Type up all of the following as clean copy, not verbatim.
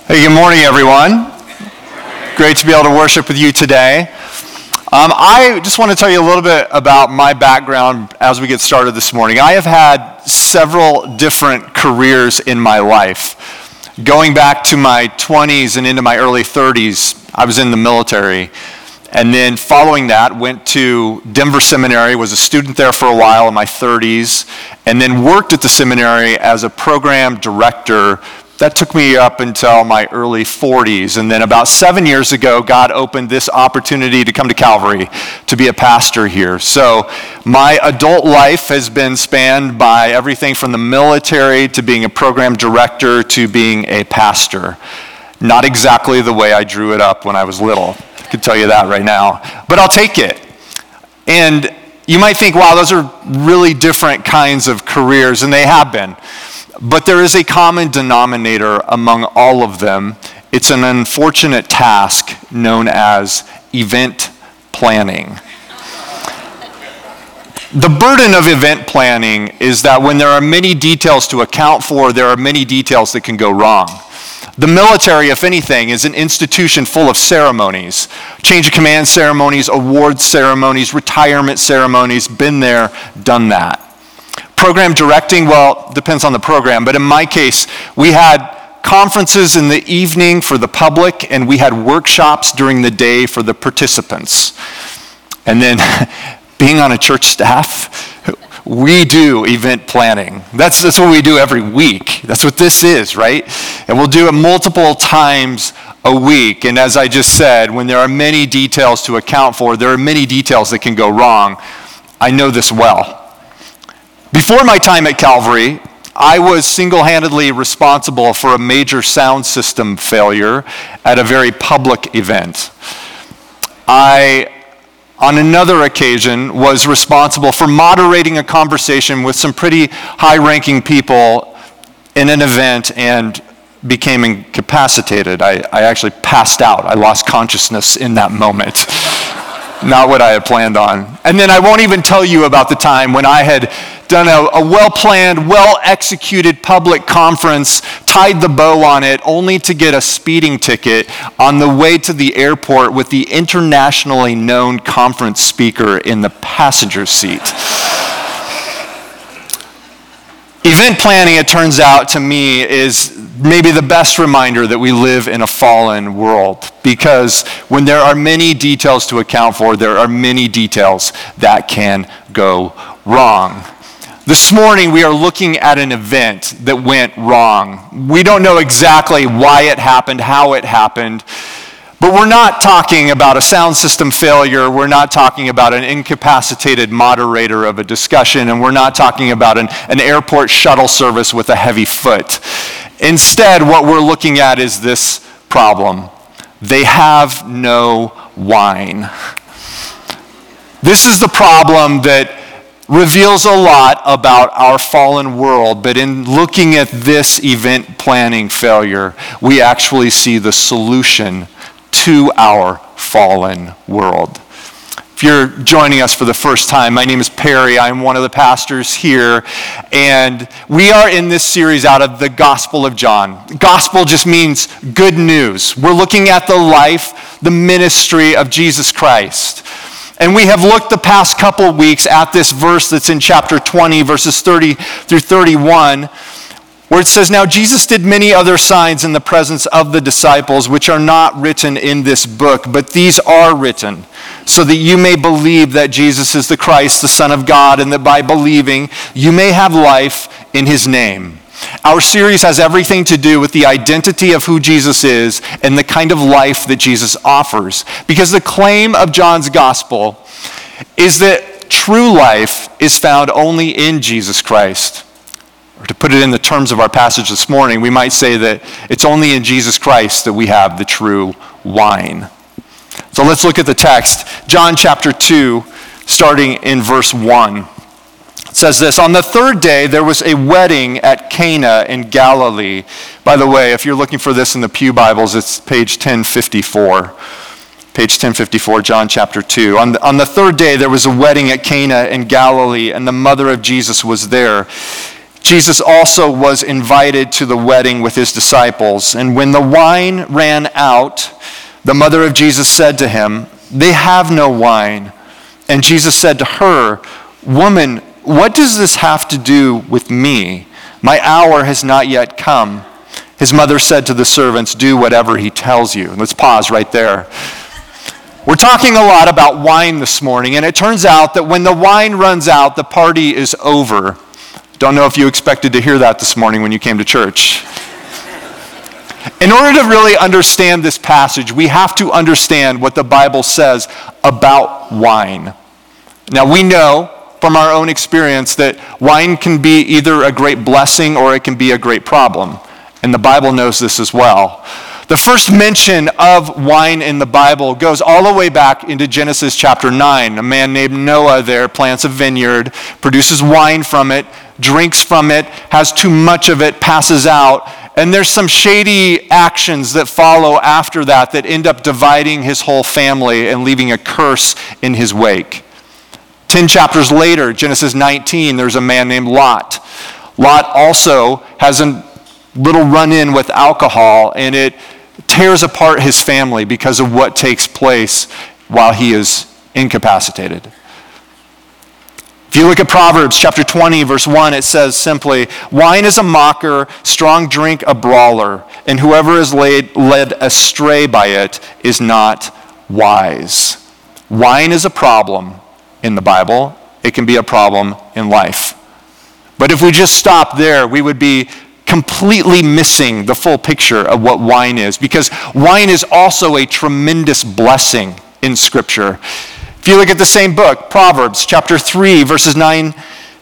Hey, good morning, everyone. Great to be able to worship with you today. I just want to tell you a little bit about my background as we get started this morning. I have had several different careers in my life. Going back to my 20s and into my early 30s, I was in the military. And then following that, went to Denver Seminary, was a student there for a while in my 30s, and then worked at the seminary as a program director. That took me up until my early 40s. And then about 7 years ago, God opened this opportunity to come to Calvary to be a pastor here. So my adult life has been spanned by everything from the military to being a program director to being a pastor. Not exactly the way I drew it up when I was little. I can tell you that right now. But I'll take it. And you might think, wow, those are really different kinds of careers, and they have been. But there is a common denominator among all of them. It's an unfortunate task known as event planning. The burden of event planning is that when there are many details to account for, there are many details that can go wrong. The military, if anything, is an institution full of ceremonies. Change of command ceremonies, award ceremonies, retirement ceremonies, been there, done that. Program directing, well, depends on the program, but in my case, we had conferences in the evening for the public, and we had workshops during the day for the participants. And then being on a church staff, we do event planning. That's what we do every week. That's what this is, right? And we'll do it multiple times a week. And as I just said, when there are many details to account for, there are many details that can go wrong. I know this well. Before my time at Calvary, I was single-handedly responsible for a major sound system failure at a very public event. I, on another occasion, was responsible for moderating a conversation with some pretty high-ranking people in an event and became incapacitated. I actually passed out. I lost consciousness in that moment. Not what I had planned on. And then I won't even tell you about the time when I had done a well-planned, well-executed public conference, tied the bow on it, only to get a speeding ticket on the way to the airport with the internationally known conference speaker in the passenger seat. Event planning, it turns out to me, is maybe the best reminder that we live in a fallen world, because when there are many details to account for, there are many details that can go wrong. This morning, we are looking at an event that went wrong. We don't know exactly why it happened, how it happened, but we're not talking about a sound system failure. We're not talking about an incapacitated moderator of a discussion, and we're not talking about an airport shuttle service with a heavy foot. Instead, what we're looking at is this problem. They have no wine. This is the problem that reveals a lot about our fallen world, but in looking at this event planning failure, we actually see the solution to our fallen world. If you're joining us for the first time, my name is Perry. I'm one of the pastors here, and we are in this series out of the Gospel of John. Gospel just means good news. We're looking at the life, the ministry of Jesus Christ. And we have looked the past couple weeks at this verse that's in chapter 20, verses 30 through 31, where it says, "Now Jesus did many other signs in the presence of the disciples, which are not written in this book, but these are written, so that you may believe that Jesus is the Christ, the Son of God, and that by believing you may have life in his name." Our series has everything to do with the identity of who Jesus is and the kind of life that Jesus offers. Because the claim of John's gospel is that true life is found only in Jesus Christ. Or to put it in the terms of our passage this morning, we might say that it's only in Jesus Christ that we have the true wine. So let's look at the text. John chapter 2, starting in verse 1. It says this, "On the third day, there was a wedding at Cana in Galilee." By the way, if you're looking for this in the Pew Bibles, it's page 1054. Page 1054, John chapter 2. On the third day, there was a wedding at Cana in Galilee, and the mother of Jesus was there. Jesus also was invited to the wedding with his disciples. And when the wine ran out, the mother of Jesus said to him, "They have no wine." And Jesus said to her, "Woman, what does this have to do with me? My hour has not yet come." His mother said to the servants, "Do whatever he tells you." Let's pause right there. We're talking a lot about wine this morning, and it turns out that when the wine runs out, the party is over. Don't know if you expected to hear that this morning when you came to church. In order to really understand this passage, we have to understand what the Bible says about wine. Now, we know from our own experience that wine can be either a great blessing or it can be a great problem. And the Bible knows this as well. The first mention of wine in the Bible goes all the way back into Genesis chapter 9. A man named Noah there plants a vineyard, produces wine from it, drinks from it, has too much of it, passes out. And there's some shady actions that follow after that that end up dividing his whole family and leaving a curse in his wake. 10 chapters later, Genesis 19, there's a man named Lot. Lot also has a little run-in with alcohol, and it tears apart his family because of what takes place while he is incapacitated. If you look at Proverbs chapter 20, verse 1, it says simply, "Wine is a mocker, strong drink a brawler, and whoever is led astray by it is not wise." Wine is a problem in the Bible. It can be a problem in life. But if we just stop there, we would be completely missing the full picture of what wine is, because wine is also a tremendous blessing in Scripture. If you look at the same book, Proverbs chapter 3, verses 9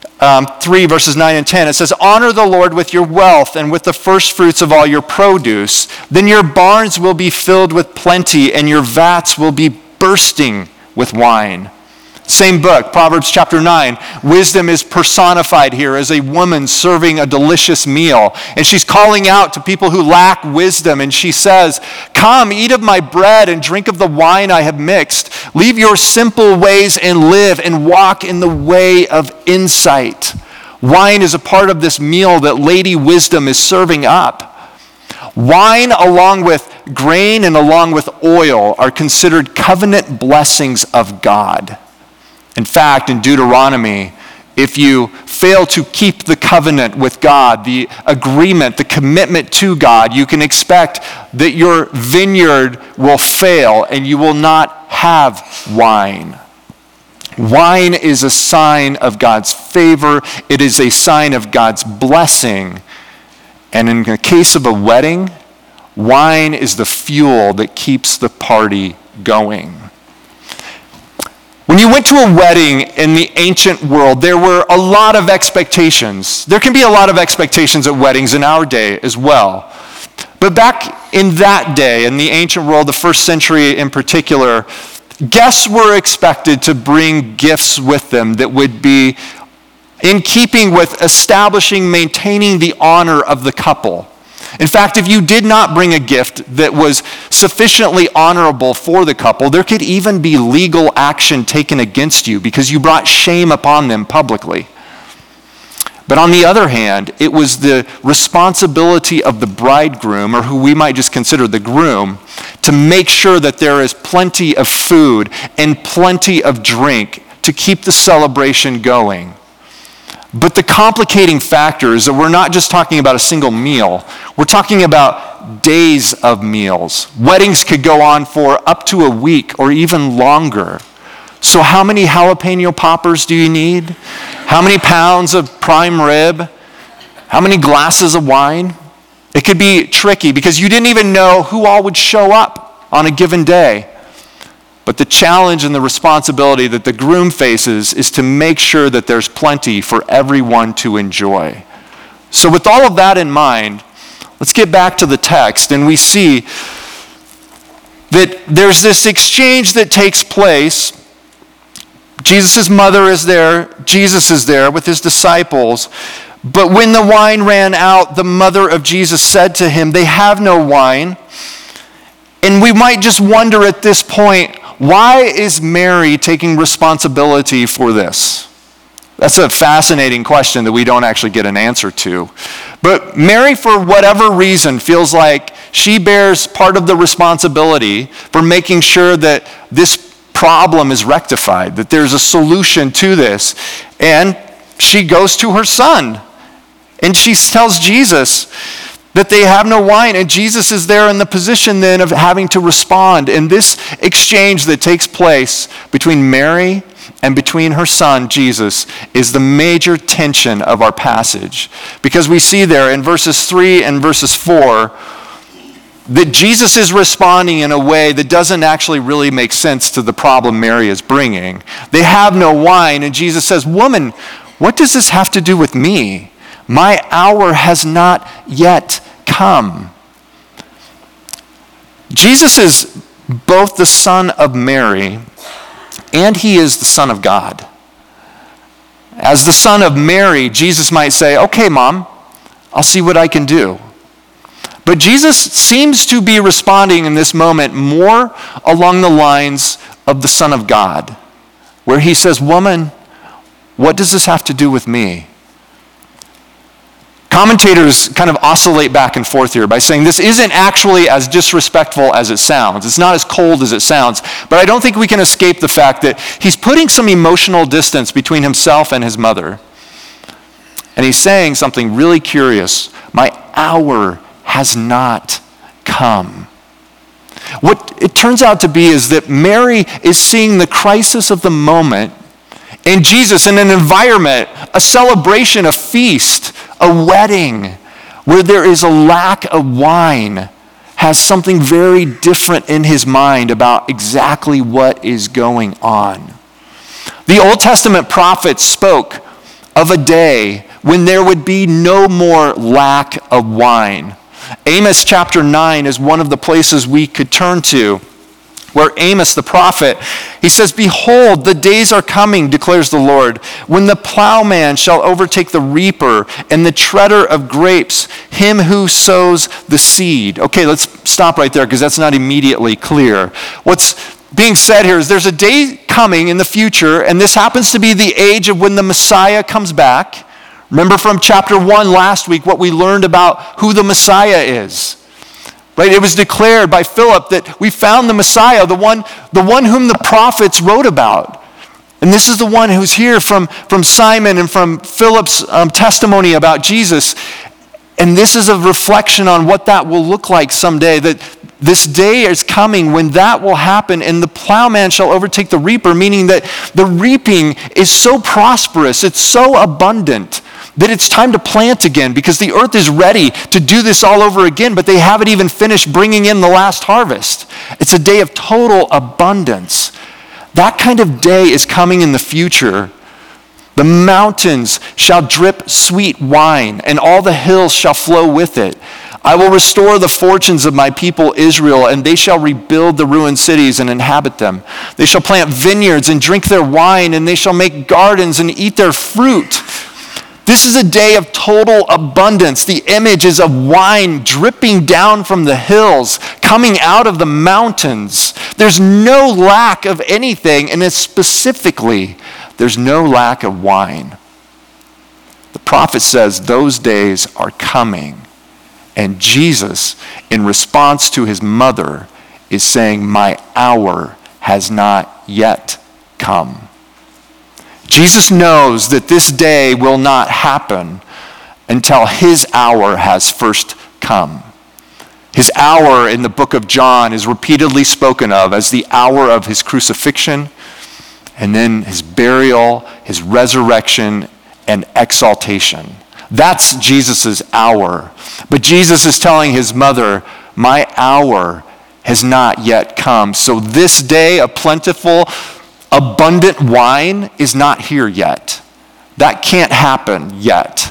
and 10, it says, "Honor the Lord with your wealth and with the first fruits of all your produce. Then your barns will be filled with plenty, and your vats will be bursting with wine." Same book, Proverbs chapter 9. Wisdom is personified here as a woman serving a delicious meal. And she's calling out to people who lack wisdom. And she says, "Come, eat of my bread and drink of the wine I have mixed. Leave your simple ways and live and walk in the way of insight." Wine is a part of this meal that Lady Wisdom is serving up. Wine, along with grain and along with oil, are considered covenant blessings of God. In fact, in Deuteronomy, if you fail to keep the covenant with God, the agreement, the commitment to God, you can expect that your vineyard will fail and you will not have wine. Wine is a sign of God's favor. It is a sign of God's blessing. And in the case of a wedding, wine is the fuel that keeps the party going. When you went to a wedding in the ancient world, there were a lot of expectations. There can be a lot of expectations at weddings in our day as well. But back in that day, in the ancient world, the first century in particular, guests were expected to bring gifts with them that would be in keeping with establishing, maintaining the honor of the couple. In fact, if you did not bring a gift that was sufficiently honorable for the couple, there could even be legal action taken against you because you brought shame upon them publicly. But on the other hand, it was the responsibility of the bridegroom, or who we might just consider the groom, to make sure that there is plenty of food and plenty of drink to keep the celebration going. But the complicating factor is that we're not just talking about a single meal. We're talking about days of meals. Weddings could go on for up to a week or even longer. So how many jalapeno poppers do you need? How many pounds of prime rib? How many glasses of wine? It could be tricky because you didn't even know who all would show up on a given day. But the challenge and the responsibility that the groom faces is to make sure that there's plenty for everyone to enjoy. So with all of that in mind, let's get back to the text, and we see that there's this exchange that takes place. Jesus' mother is there, Jesus is there with his disciples. But when the wine ran out, the mother of Jesus said to him, "They have no wine." And we might just wonder at this point, why is Mary taking responsibility for this? That's a fascinating question that we don't actually get an answer to. But Mary, for whatever reason, feels like she bears part of the responsibility for making sure that this problem is rectified, that there's a solution to this. And she goes to her son, and she tells Jesus that they have no wine, and Jesus is there in the position then of having to respond. And this exchange that takes place between Mary and between her son, Jesus, is the major tension of our passage. Because we see there in verses 3 and verses 4 that Jesus is responding in a way that doesn't actually really make sense to the problem Mary is bringing. They have no wine, and Jesus says, "Woman, what does this have to do with me? My hour has not yet come." Jesus is both the Son of Mary and he is the Son of God. As the Son of Mary, Jesus might say, "Okay, Mom, I'll see what I can do." But Jesus seems to be responding in this moment more along the lines of the Son of God, where he says, "Woman, what does this have to do with me?" Commentators kind of oscillate back and forth here by saying this isn't actually as disrespectful as it sounds. It's not as cold as it sounds. But I don't think we can escape the fact that he's putting some emotional distance between himself and his mother. And he's saying something really curious. My hour has not come. What it turns out to be is that Mary is seeing the crisis of the moment and Jesus in an environment, a celebration, a feast, a wedding, where there is a lack of wine, has something very different in his mind about exactly what is going on. The Old Testament prophets spoke of a day when there would be no more lack of wine. Amos chapter 9 is one of the places we could turn to, where Amos the prophet, he says, "Behold, the days are coming, declares the Lord, when the plowman shall overtake the reaper and the treader of grapes, him who sows the seed." Okay, let's stop right there because that's not immediately clear. What's being said here is there's a day coming in the future, and this happens to be the age of when the Messiah comes back. Remember from chapter 1 last week what we learned about who the Messiah is. Right? It was declared by Philip that we found the Messiah, the one whom the prophets wrote about. And this is the one who's here from Simon and from Philip's testimony about Jesus. And this is a reflection on what that will look like someday, that this day is coming when that will happen and the plowman shall overtake the reaper, meaning that the reaping is so prosperous, it's so abundant, that it's time to plant again because the earth is ready to do this all over again, but they haven't even finished bringing in the last harvest. It's a day of total abundance. That kind of day is coming in the future. The mountains shall drip sweet wine, and all the hills shall flow with it. I will restore the fortunes of my people Israel, and they shall rebuild the ruined cities and inhabit them. They shall plant vineyards and drink their wine, and they shall make gardens and eat their fruit. This is a day of total abundance. The image is of wine dripping down from the hills, coming out of the mountains. There's no lack of anything, and it's specifically, there's no lack of wine. The prophet says those days are coming, and Jesus, in response to his mother, is saying, my hour has not yet come. Jesus knows that this day will not happen until his hour has first come. His hour in the book of John is repeatedly spoken of as the hour of his crucifixion, and then his burial, his resurrection, and exaltation. That's Jesus' hour. But Jesus is telling his mother, my hour has not yet come. So this day of plentiful, abundant wine is not here yet. That can't happen yet.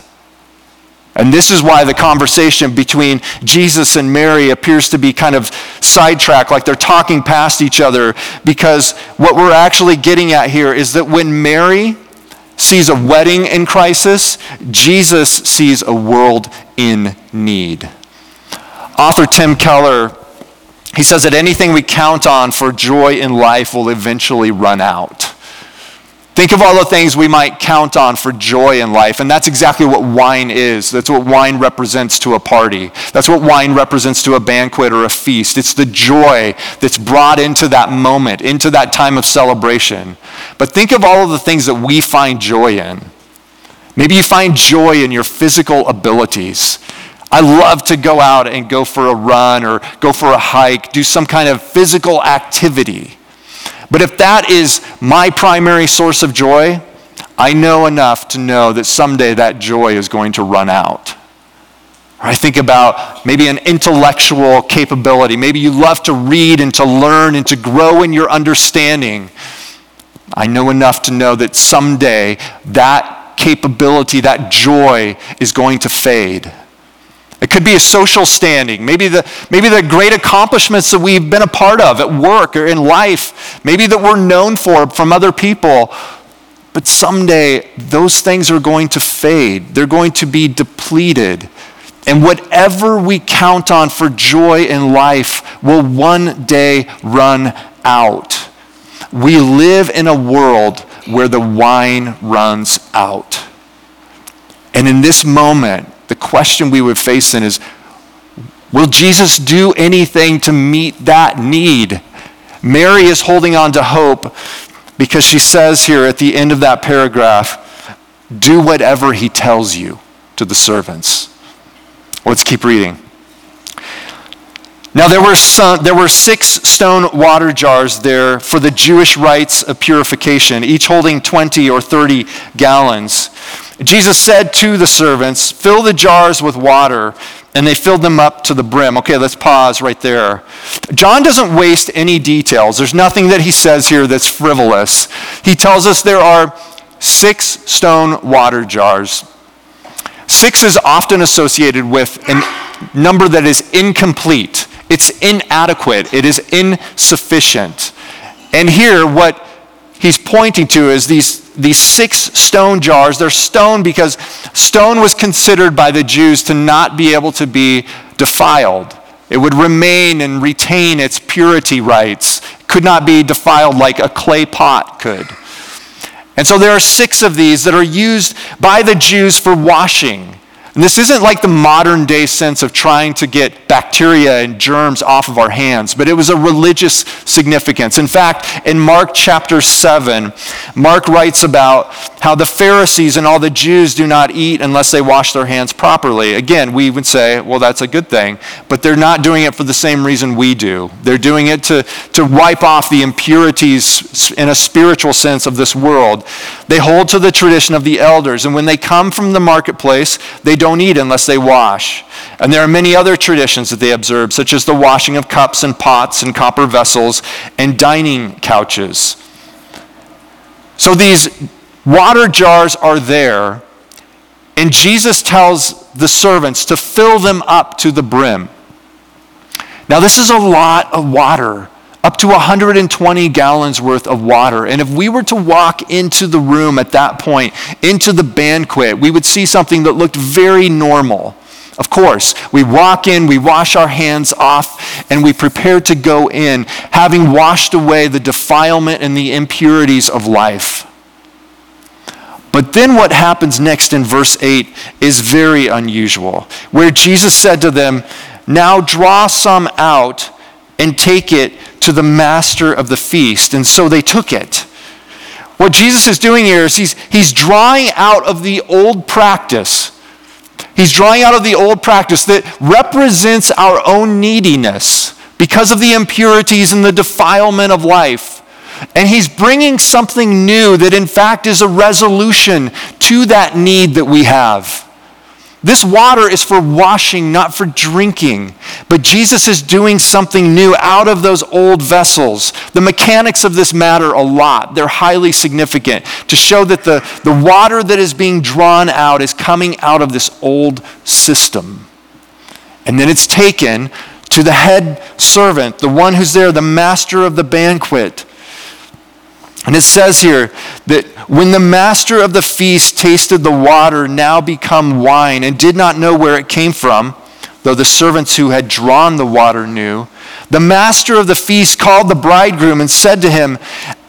And this is why the conversation between Jesus and Mary appears to be kind of sidetracked, like they're talking past each other, because what we're actually getting at here is that when Mary sees a wedding in crisis, Jesus sees a world in need. Author Tim Keller, he says that anything we count on for joy in life will eventually run out. Think of all the things we might count on for joy in life, and that's exactly what wine is. That's what wine represents to a party. That's what wine represents to a banquet or a feast. It's the joy that's brought into that moment, into that time of celebration. But think of all of the things that we find joy in. Maybe you find joy in your physical abilities. I love to go out and go for a run or go for a hike, do some kind of physical activity. But if that is my primary source of joy, I know enough to know that someday that joy is going to run out. Or I think about maybe an intellectual capability. Maybe you love to read and to learn and to grow in your understanding. I know enough to know that someday that capability, that joy is going to fade. It could be a social standing, maybe the great accomplishments that we've been a part of at work or in life, maybe that we're known for from other people. But someday those things are going to fade. They're going to be depleted. And whatever we count on for joy in life will one day run out. We live in a world where the wine runs out. And in this moment, the question we would face then is, will Jesus do anything to meet that need? Mary is holding on to hope because she says here at the end of that paragraph, do whatever he tells you to the servants. Let's keep reading. Now there were 6 stone water jars there for the Jewish rites of purification, each holding 20 or 30 gallons. Jesus said to the servants, fill the jars with water, and they filled them up to the brim. Okay, let's pause right there. John doesn't waste any details. There's nothing that he says here that's frivolous. He tells us there are 6 stone water jars. 6 is often associated with a number that is incomplete. It's inadequate. It is insufficient. And here, what he's pointing to is these 6 stone jars. They're stone because stone was considered by the Jews to not be able to be defiled. It would remain and retain its purity rights. It could not be defiled like a clay pot could. And so there are 6 of these that are used by the Jews for washing. And this isn't like the modern day sense of trying to get bacteria and germs off of our hands, but it was a religious significance. In fact, in Mark chapter 7, Mark writes about how the Pharisees and all the Jews do not eat unless they wash their hands properly. Again, we would say, well, that's a good thing, but they're not doing it for the same reason we do. They're doing it to wipe off the impurities in a spiritual sense of this world. They hold to the tradition of the elders, and when they come from the marketplace, they don't eat unless they wash. And there are many other traditions that they observe, such as the washing of cups and pots and copper vessels and dining couches. So these water jars are there, and Jesus tells the servants to fill them up to the brim. Now this is a lot of water, up to 120 gallons worth of water. And if we were to walk into the room at that point, into the banquet, we would see something that looked very normal. Of course, we walk in, we wash our hands off, and we prepare to go in, having washed away the defilement and the impurities of life. But then what happens next in verse 8 is very unusual, where Jesus said to them, now draw some out and take it to the master of the feast. And so they took it. What Jesus is doing here is he's drawing out of the old practice. He's drawing out of the old practice that represents our own neediness because of the impurities and the defilement of life. And he's bringing something new that in fact is a resolution to that need that we have. This water is for washing, not for drinking. But Jesus is doing something new out of those old vessels. The mechanics of this matter a lot. They're highly significant to show that the water that is being drawn out is coming out of this old system. And then it's taken to the head servant, the one who's there, the master of the banquet. And it says here that when the master of the feast tasted the water now become wine and did not know where it came from, though the servants who had drawn the water knew, the master of the feast called the bridegroom and said to him,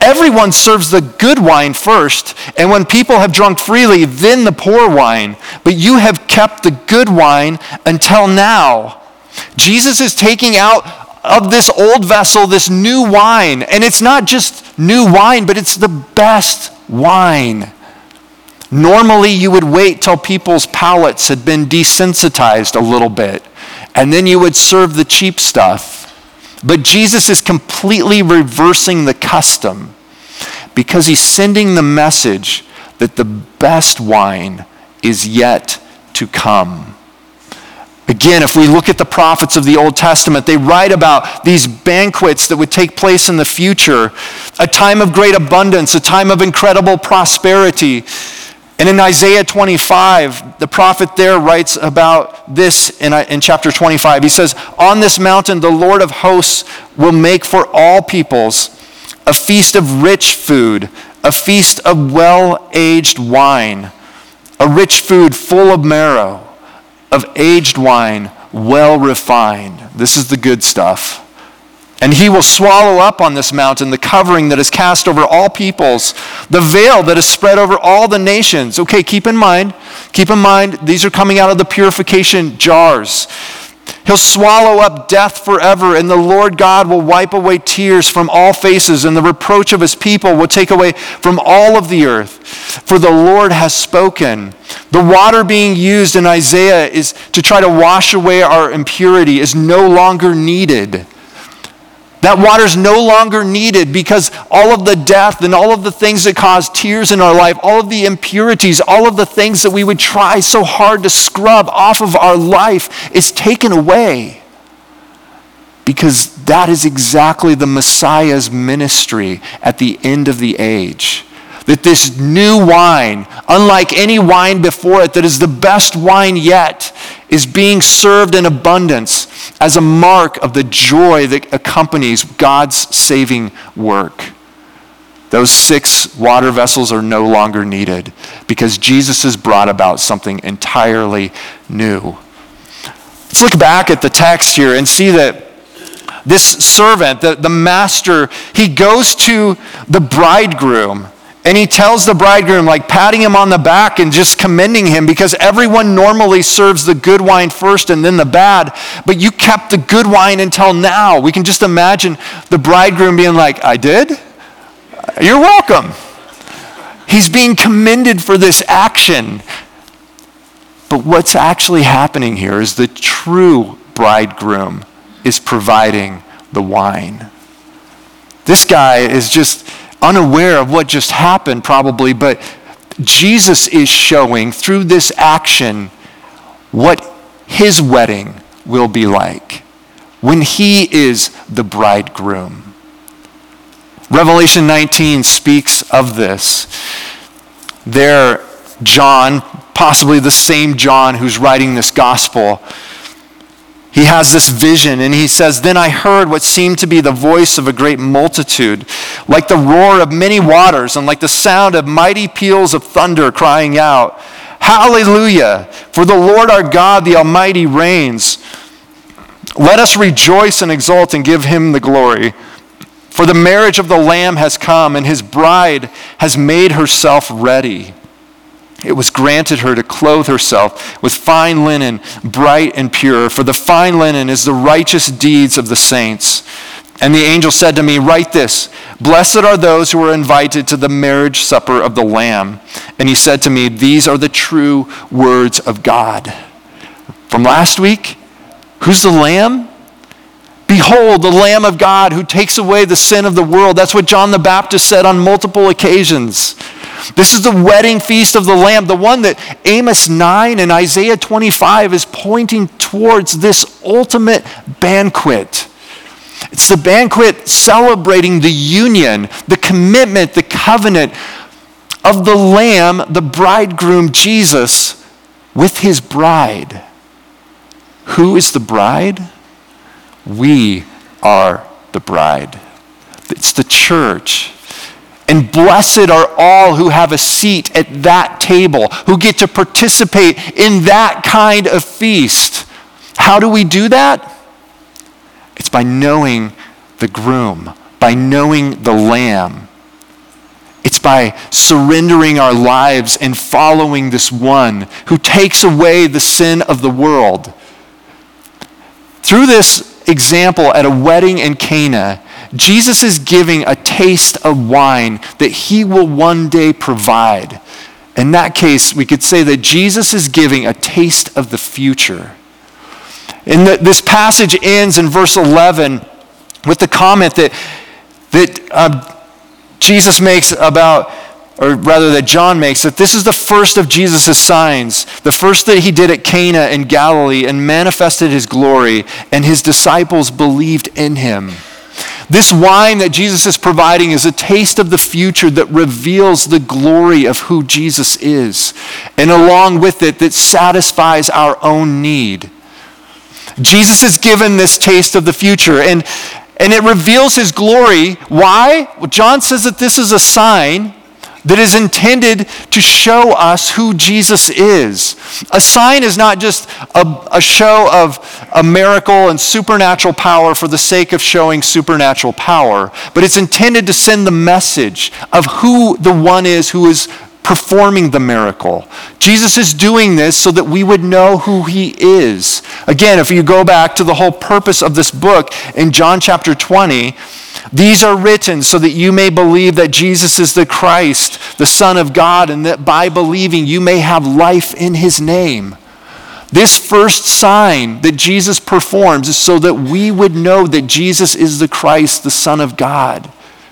Everyone serves the good wine first, and when people have drunk freely, then the poor wine. But you have kept the good wine until now. Jesus is taking out of this old vessel this new wine. And it's not just new wine, but it's the best wine. Normally, you would wait till people's palates had been desensitized a little bit, and then you would serve the cheap stuff. But Jesus is completely reversing the custom because he's sending the message that the best wine is yet to come. Again, if we look at the prophets of the Old Testament, they write about these banquets that would take place in the future, a time of great abundance, a time of incredible prosperity. And in Isaiah 25, the prophet there writes about this in chapter 25. He says, "On this mountain the Lord of hosts will make for all peoples a feast of rich food, a feast of well-aged wine, a rich food full of marrow, of aged wine, well refined." This is the good stuff. "And he will swallow up on this mountain the covering that is cast over all peoples, the veil that is spread over all the nations." Okay, keep in mind, these are coming out of the purification jars. "He'll swallow up death forever, and the Lord God will wipe away tears from all faces, and the reproach of his people will take away from all of the earth. For the Lord has spoken." The water being used in Isaiah is to try to wash away our impurity is no longer needed. That water is no longer needed because all of the death and all of the things that cause tears in our life, all of the impurities, all of the things that we would try so hard to scrub off of our life is taken away. Because that is exactly the Messiah's ministry at the end of the age. That this new wine, unlike any wine before it, that is the best wine yet, is being served in abundance as a mark of the joy that accompanies God's saving work. Those 6 water vessels are no longer needed because Jesus has brought about something entirely new. Let's look back at the text here and see that this servant, the master, he goes to the bridegroom. And he tells the bridegroom, like patting him on the back and just commending him, because everyone normally serves the good wine first and then the bad, but you kept the good wine until now. We can just imagine the bridegroom being like, "I did? You're welcome." He's being commended for this action. But what's actually happening here is the true bridegroom is providing the wine. This guy is just unaware of what just happened probably, but Jesus is showing through this action what his wedding will be like when he is the bridegroom. Revelation 19 speaks of this. There, John, possibly the same John who's writing this gospel, he has this vision and he says, "Then I heard what seemed to be the voice of a great multitude, like the roar of many waters and like the sound of mighty peals of thunder, crying out, 'Hallelujah, for the Lord our God, the Almighty reigns. Let us rejoice and exult and give him the glory. For the marriage of the Lamb has come and his bride has made herself ready. It was granted her to clothe herself with fine linen, bright and pure, for the fine linen is the righteous deeds of the saints.' And the angel said to me, 'Write this, blessed are those who are invited to the marriage supper of the Lamb.' And he said to me, 'These are the true words of God.'" From last week, who's the Lamb? "Behold, the Lamb of God who takes away the sin of the world." That's what John the Baptist said on multiple occasions. This is the wedding feast of the Lamb, the one that Amos 9 and Isaiah 25 is pointing towards, this ultimate banquet. It's the banquet celebrating the union, the commitment, the covenant of the Lamb, the bridegroom Jesus, with his bride. Who is the bride? We are the bride. It's the church. And blessed are all who have a seat at that table, who get to participate in that kind of feast. How do we do that? It's by knowing the groom, by knowing the Lamb. by surrendering our lives and following this one who takes away the sin of the world. Through this example at a wedding in Cana, Jesus is giving a taste of wine that he will one day provide. In that case, we could say that Jesus is giving a taste of the future. And this passage ends in verse 11 with the comment that Jesus makes about, or rather that John makes, that this is the first of Jesus' signs, the first that he did at Cana in Galilee and manifested his glory, and his disciples believed in him. This wine that Jesus is providing is a taste of the future that reveals the glory of who Jesus is, and along with it, that satisfies our own need. Jesus is given this taste of the future, and it reveals his glory. Why? Well, John says that this is a sign that is intended to show us who Jesus is. A sign is not just a show of a miracle and supernatural power for the sake of showing supernatural power, but it's intended to send the message of who the one is who is performing the miracle. Jesus is doing this so that we would know who he is. Again, if you go back to the whole purpose of this book in John chapter 20, these are written so that you may believe that Jesus is the Christ, the Son of God, and that by believing you may have life in his name. This first sign that Jesus performs is so that we would know that Jesus is the Christ, the Son of God.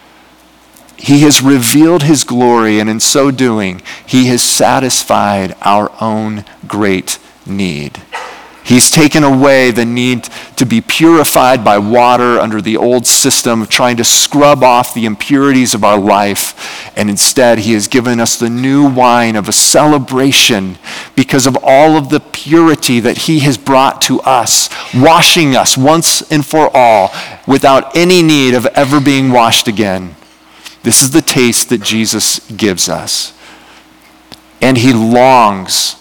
He has revealed his glory, and in so doing, he has satisfied our own great need. He's taken away the need to be purified by water under the old system of trying to scrub off the impurities of our life. And instead, he has given us the new wine of a celebration because of all of the purity that he has brought to us, washing us once and for all without any need of ever being washed again. This is the taste that Jesus gives us. And he longs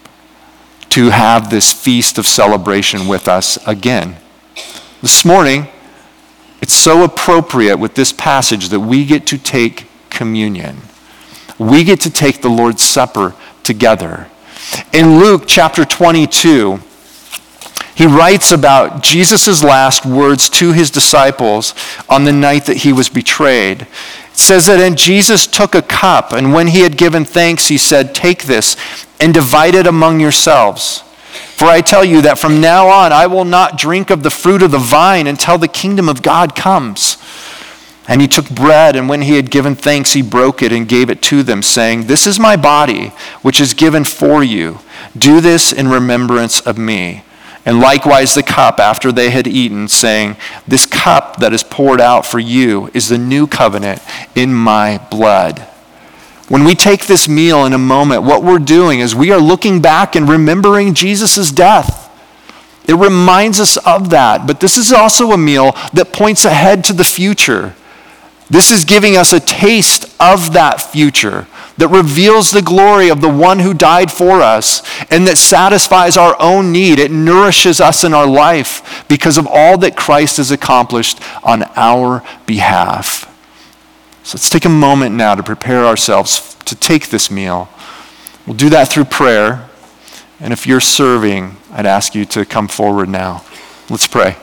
to have this feast of celebration with us again. This morning, it's so appropriate with this passage that we get to take communion. We get to take the Lord's Supper together. In Luke chapter 22, he writes about Jesus' last words to his disciples on the night that he was betrayed. It says that, and Jesus took a cup, and when he had given thanks, he said, "Take this and divide it among yourselves. For I tell you that from now on I will not drink of the fruit of the vine until the kingdom of God comes." And he took bread, and when he had given thanks, he broke it and gave it to them, saying, "This is my body, which is given for you. Do this in remembrance of me." And likewise the cup after they had eaten, saying, "This cup that is poured out for you is the new covenant in my blood." When we take this meal in a moment, what we're doing is we are looking back and remembering Jesus' death. It reminds us of that, but this is also a meal that points ahead to the future. This is giving us a taste of that future that reveals the glory of the one who died for us and that satisfies our own need. It nourishes us in our life because of all that Christ has accomplished on our behalf. So let's take a moment now to prepare ourselves to take this meal. We'll do that through prayer. And if you're serving, I'd ask you to come forward now. Let's pray.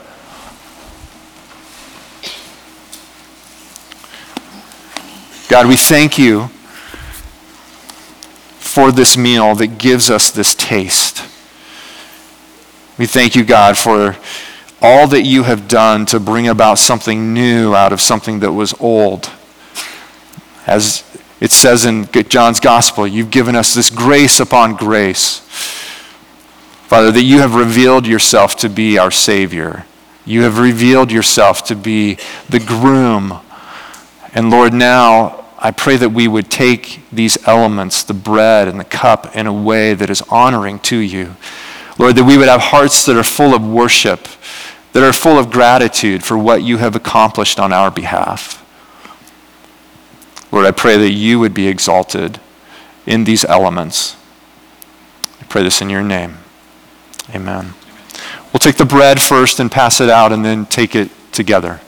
God, we thank you for this meal that gives us this taste. We thank you, God, for all that you have done to bring about something new out of something that was old. As it says in John's gospel, you've given us this grace upon grace. Father, that you have revealed yourself to be our Savior. You have revealed yourself to be the groom. And Lord, now I pray that we would take these elements, the bread and the cup, in a way that is honoring to you. Lord, that we would have hearts that are full of worship, that are full of gratitude for what you have accomplished on our behalf. Lord, I pray that you would be exalted in these elements. I pray this in your name. Amen. We'll take the bread first and pass it out and then take it together.